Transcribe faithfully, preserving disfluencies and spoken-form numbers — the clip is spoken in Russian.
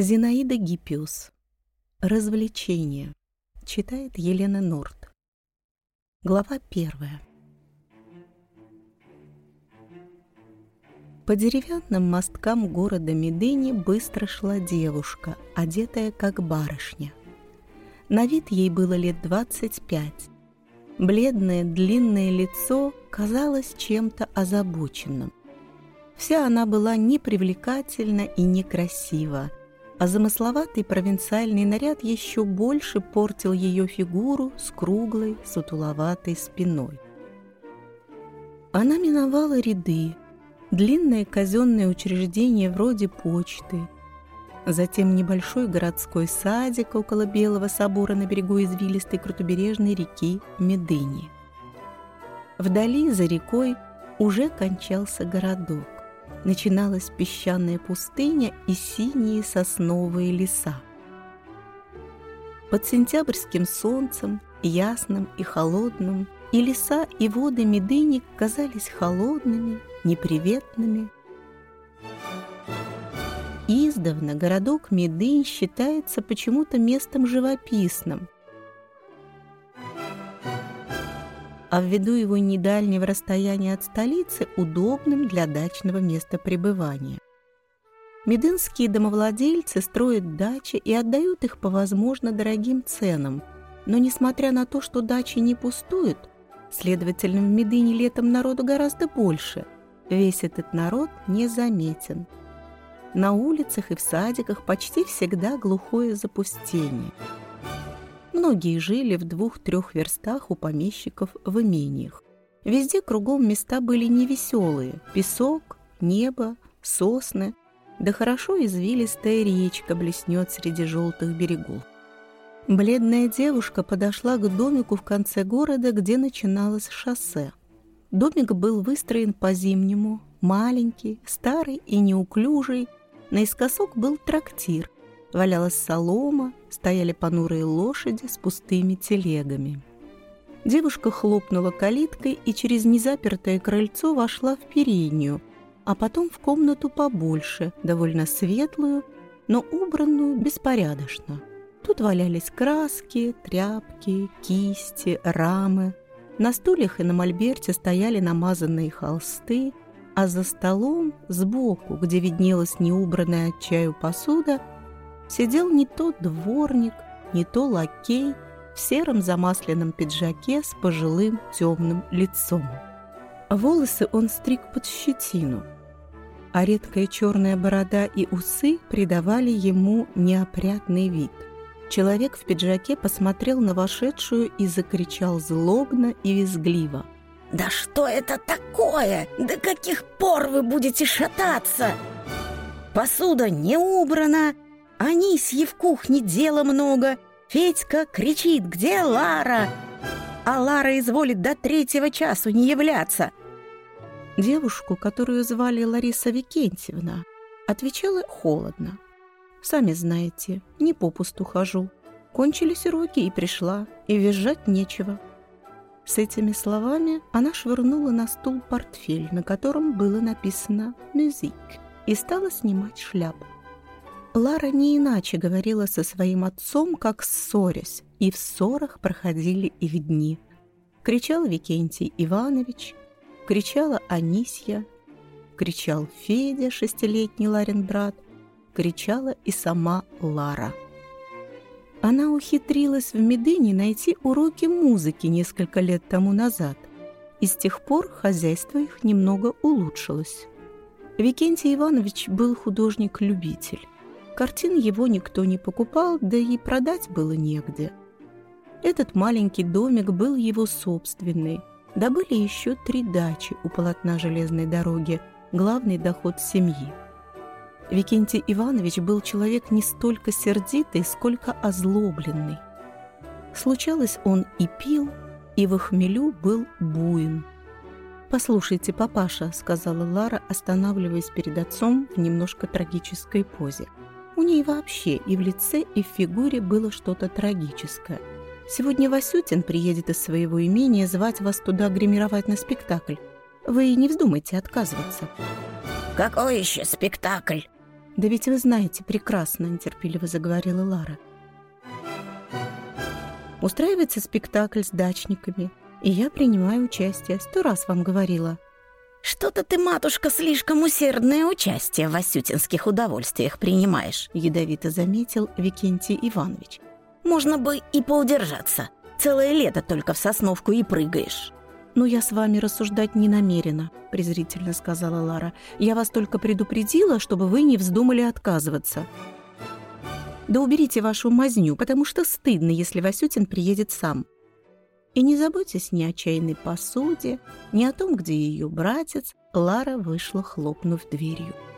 Зинаида Гиппиус. Развлечения. Читает Елена Норт. Глава первая. По деревянным мосткам города Медени быстро шла девушка, одетая как барышня. На вид ей было лет двадцать пять. Бледное длинное лицо казалось чем-то озабоченным. Вся она была непривлекательна и некрасива, а замысловатый провинциальный наряд еще больше портил ее фигуру с круглой, сутуловатой спиной. Она миновала ряды, длинное казенное учреждение вроде почты, затем небольшой городской садик около Белого собора на берегу извилистой крутобережной реки Медени. Вдали, за рекой, уже кончался городок. Начиналась песчаная пустыня и синие сосновые леса. Под сентябрьским солнцем, ясным и холодным, и леса, и воды Медени казались холодными, неприветными. Издавна городок Медень считается почему-то местом живописным, а ввиду его недальнего расстояния от столицы удобным для дачного места пребывания. Мединские домовладельцы строят дачи и отдают их по возможно дорогим ценам, но несмотря на то, что дачи не пустуют, следовательно, в Медине летом народу гораздо больше, весь этот народ незаметен. На улицах и в садиках почти всегда глухое запустение. Многие жили в двух-трех верстах у помещиков в имениях. Везде кругом места были невеселые: песок, небо, сосны, да хорошо извилистая речка блеснет среди желтых берегов. Бледная девушка подошла к домику в конце города, где начиналось шоссе. Домик был выстроен по-зимнему, маленький, старый и неуклюжий. Наискосок был трактир. Валялась солома, стояли понурые лошади с пустыми телегами. Девушка хлопнула калиткой и через незапертое крыльцо вошла в переднюю, а потом в комнату побольше, довольно светлую, но убранную беспорядочно. Тут валялись краски, тряпки, кисти, рамы. На стульях и на мольберте стояли намазанные холсты, а за столом, сбоку, где виднелась неубранная от чаю посуда, сидел не то дворник, не то лакей в сером замасленном пиджаке с пожилым темным лицом. Волосы он стриг под щетину, а редкая черная борода и усы придавали ему неопрятный вид. Человек в пиджаке посмотрел на вошедшую и закричал злобно и визгливо: «Да что это такое? До каких пор вы будете шататься? Посуда не убрана, Анисье в кухне дела много, Федька кричит: где Лара? А Лара изволит до третьего часу не являться». Девушку, которую звали Лариса Викентьевна, отвечала холодно: «Сами знаете, не попусту хожу. Кончились уроки и пришла, и визжать нечего». С этими словами она швырнула на стул портфель, на котором было написано «Мюзик», и стала снимать шляпу. Лара не иначе говорила со своим отцом, как ссорясь, и в ссорах проходили их дни. Кричал Викентий Иванович, кричала Анисья, кричал Федя, шестилетний Ларин брат, кричала и сама Лара. Она ухитрилась в Медени найти уроки музыки несколько лет тому назад, и с тех пор хозяйство их немного улучшилось. Викентий Иванович был художник-любитель. Картин его никто не покупал, да и продать было негде. Этот маленький домик был его собственный, да были еще три дачи у полотна железной дороги, главный доход семьи. Викентий Иванович был человек не столько сердитый, сколько озлобленный. Случалось, он и пил, и в хмелю был буин. «Послушайте, папаша», — сказала Лара, останавливаясь перед отцом в немножко трагической позе. У ней вообще и в лице, и в фигуре было что-то трагическое. «Сегодня Васютин приедет из своего имения звать вас туда гримировать на спектакль. Вы не вздумайте отказываться». «Какой еще спектакль? «Да ведь вы знаете прекрасно», — нетерпеливо заговорила Лара. «Устраивается спектакль с дачниками, и я принимаю участие. Сто раз вам говорила». «Что-то ты, матушка, слишком усердное участие в васютинских удовольствиях принимаешь», — ядовито заметил Викентий Иванович. «Можно бы и поудержаться. Целое лето только в Сосновку и прыгаешь». «Ну, я с вами рассуждать не намерена», — презрительно сказала Лара. «Я вас только предупредила, чтобы вы не вздумали отказываться. Да уберите вашу мазню, потому что стыдно, если Васютин приедет сам. И не заботьтесь ни о чайной посуде, ни о том, где ее братец». Лара вышла, хлопнув дверью.